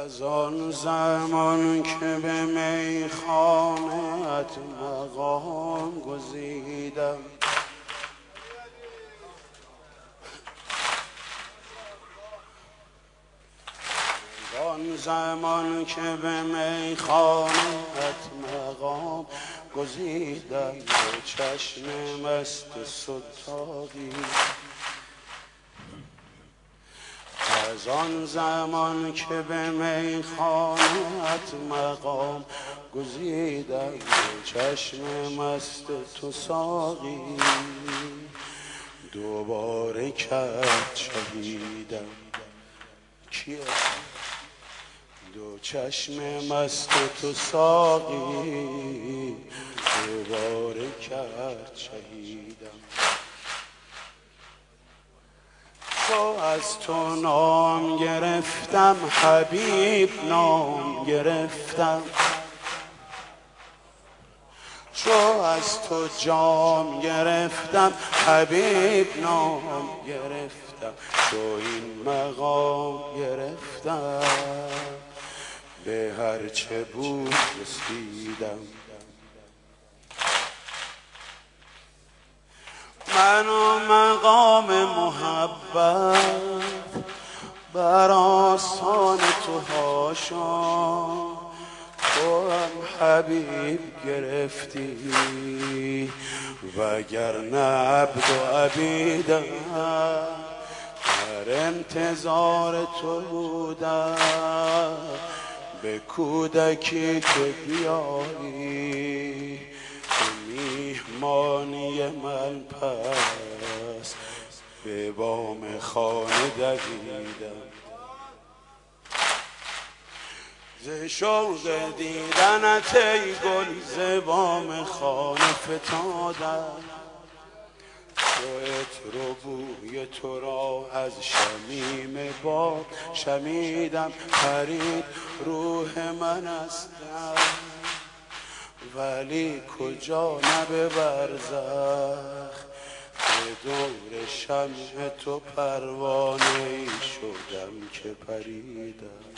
از آن زمان که به میخانه‌ات مقام گزیدم، آن زمان که به میخانه‌ات مقام گزیدم، به چشم مست ستاقی. از آن زمان که به میخانه‌ات مقام گزیدم، به چشم مست تو ساقی. دوباره کرد شهیدم. کیه؟ دو چشم مست تو ساقی، دوباره کرد شهیدم. چو از تو نام گرفتم حبیب نام گرفتم، چو از تو جام گرفتم حبیب نام گرفتم، چو این مقام گرفتم به هرچه بود رسیدم. من و مقام محبت بر آستان تو هاشا، تو هم حبیب گرفتی وگرنه عبد و عبیدم. در انتظار تو بودم به کودکی که بیایی، میهمانی من پس به بام خانه دویدم. ز شوق دیدنت ای گل ز بام خانه فتادم، تو عطر و بوی تو را از شمیم باد شمیدم. پرید روح من از دم ولی کجا نه به برزخ، به دور شمع تو پروانه‌ای شدم که پریدم.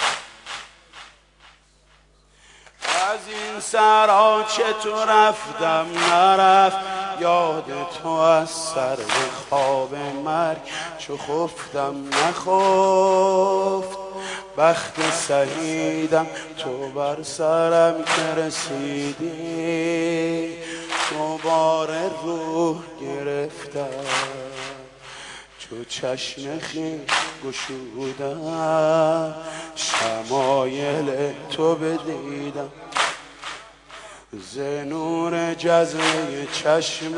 از این سرا چطور رفتم نرفت یاد تو، از سر به خواب مرگ چو خفتم نخفت. بخت سعیدم تو بر سرم که رسیدی، دوباره روح گرفتم چو چشم خویش گشودم، شمایل تو بدیدم. ز نور جزوه چشم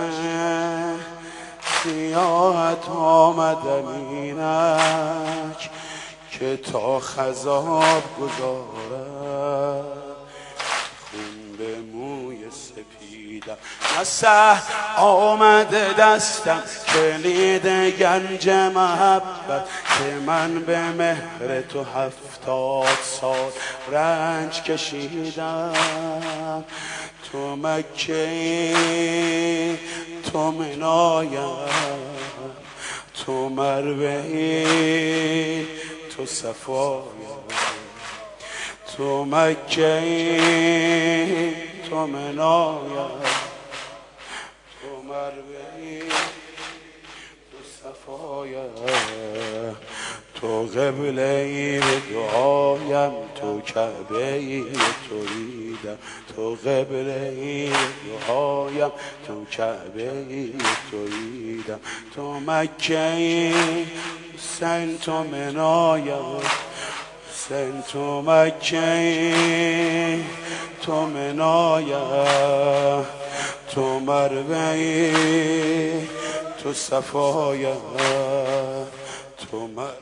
سیاهت آمدم اینک، که تا خضاب گذارم خون به موی سپیدم. مسح آمده دستم کلید گنج محبت، که من به مهر تو 70 سال رنج کشیدم. تو مکه‌ای تو منایم، تو مروه‌ای تو صفایم، تو مکه‌ای تو منایم، تو مروه‌ای تو صفایم. تو قبله‌ای به دعایم، تو کعبه‌ای توییدم. تو قبله‌ای به دعایم، تو کعبه‌ای توییدم. تو مکه‌ای حسین تو منایم، حسین تو مکه‌ای تو منایم، تو مروه‌ای تو صفایم، تو